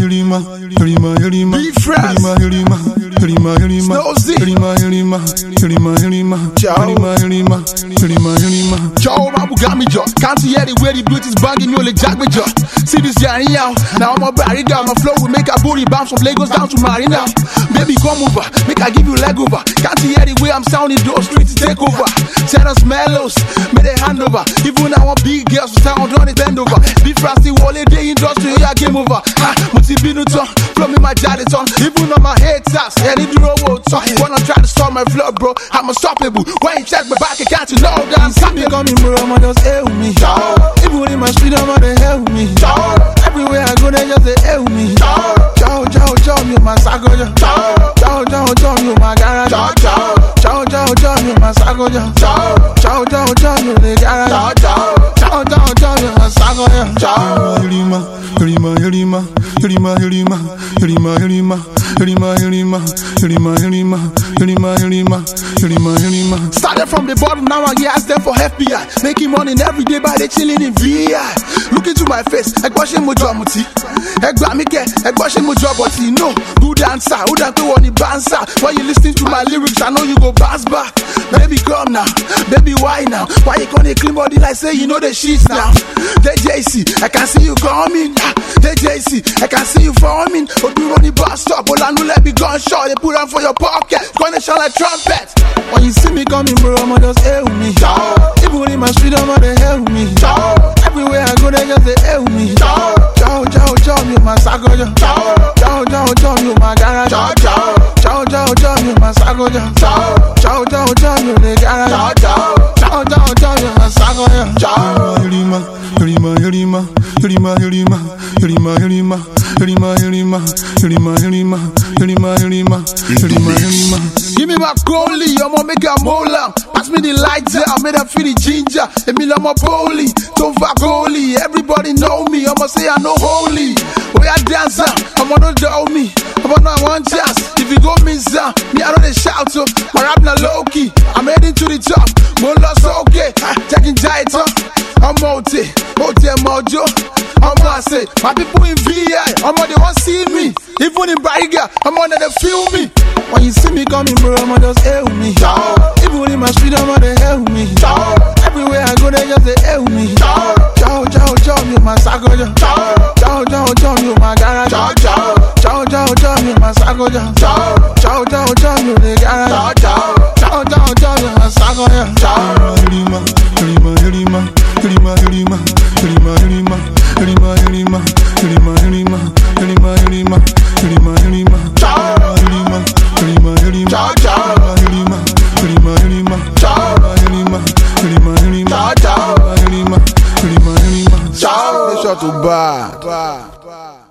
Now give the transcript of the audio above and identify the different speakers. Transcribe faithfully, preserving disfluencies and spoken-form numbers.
Speaker 1: Yurima, Yurima, Yurima, Yurima, Yurima, Yurima, Yurima, Yurima, Yurima, Yurima, Yurima, Yurima, Yurima, Yurima, Yurima.
Speaker 2: Joe, my Bugami Joe. Can't see the way the beauty's banging me, only Jack with Joe. See this journey out. Now I'm a barry down. My flow will make a booty bounce from Lagos down to Marina. Baby, come over, make I give you leg over. Can't see the way I'm sounding, those streets take over. Send us mellows, make a hand over. Even now I'm big girls, so sound on it bend over. Be frosty, wall day industry, yeah, game over. Ha, Mutibinuton, flow me my daddy's on. Even on my head taps, yeah, need to roll out. Wanna try to stop my flow, bro? I'm unstoppable. When you check my back, I can't you know that I'm
Speaker 3: something coming, bro. I'ma just hell with me. Even in my street, I'ma they hell with me. Everywhere I go, they just they hell with me. Ciao, ciao, ciao, you my sago. Ciao, ciao, ciao, you my garage. Ciao, ciao, ciao, ciao, you my sago. Ciao, ciao, ciao, ciao, you the garage. Ciao, ciao, ciao, you my sago. Ciao.
Speaker 1: Yurima, Yurima, Yurima, Yurima, Yurima, Yurima, Yurima, Yurima, Yurima, Yurima, Yurima, Yurima, Yurima, Yurima, Yurima.
Speaker 2: Started from the bottom, now I ask them for F B I. Making money every day by they chilling in V I. Look into my face, I wash him with Jomuti. I grab me get, I wash him with Joboti. No, good answer, who don't go on the bansa. When you listening to my lyrics, I know you go bounce back. Baby, come now, baby, why now? Why you gonna clean body like say you know the sheets now? J J C, I can see you coming. J J C, I can see you forming. But you run the bus stop, but I know let me gunshot. They put on for your pocket, gonna sound like trumpet.
Speaker 3: When you see me coming, bro, I'ma just hell with me. Even in my street, I'ma they hell with me. Everywhere I go, they just they hell with me. Ciao, ciao, ciao, you my sago. Ciao, ciao, ciao, you my garage. Ciao, ciao, ciao, you my sago. Ciao, ciao, ciao, you the garage. Ciao, ciao, ciao, you my sago. Ciao.
Speaker 1: Yurima, Yurima, Yurima, Yurima, Yurima, Yurima, Yurima, Yurima, Yurima, Yurima, Yurima, Yurima, Yurima, Yurima, Yurima.
Speaker 2: Give me my goalie, I'ma make a mola. Pass me the lighter, I made her feel the ginger. Emil, I'm a bully, don't fuck goalie. Everybody know me, I'ma say I know holy. We are dancer, I'ma not doubt me. I'ma not one chance. If you go miss her, me I know they shout to. My rap na low key, I'm heading to the top. More lost okay, taking giant up. I'm out there, out there mojo. I'm gonna say, my people in V I, I'm on they want see me. Even in Bariga, I'm on they feel me.
Speaker 3: When you see me coming, bro, I'ma just hell with me. Even in my street, I'ma they hell with me. Everywhere I go, they just they hell with me. Ciao, ciao, ciao, you my sago. Ciao, ciao, ciao, you my garage. Ciao, ciao, ciao, you my sago. Ciao, ciao, ciao, you the garage. Ciao, ciao, ciao, you my sago. Ciao.
Speaker 1: Yurima, Yurima, Yurima, Yurima, Yurima, Yurima, Yurima, Yurima, Yurima, Yurima, Yurima, Yurima, Yurima, Yurima, Yurima.
Speaker 2: Ciao.
Speaker 1: Yurima, Yurima, Yurima,
Speaker 2: ciao, ciao.
Speaker 1: Yurima, Yurima, Yurima,
Speaker 2: ciao.
Speaker 1: Yurima, Yurima, Yurima,
Speaker 2: ciao, ciao.
Speaker 1: Yurima, Yurima, Yurima.
Speaker 2: Ciao. It's not too bad.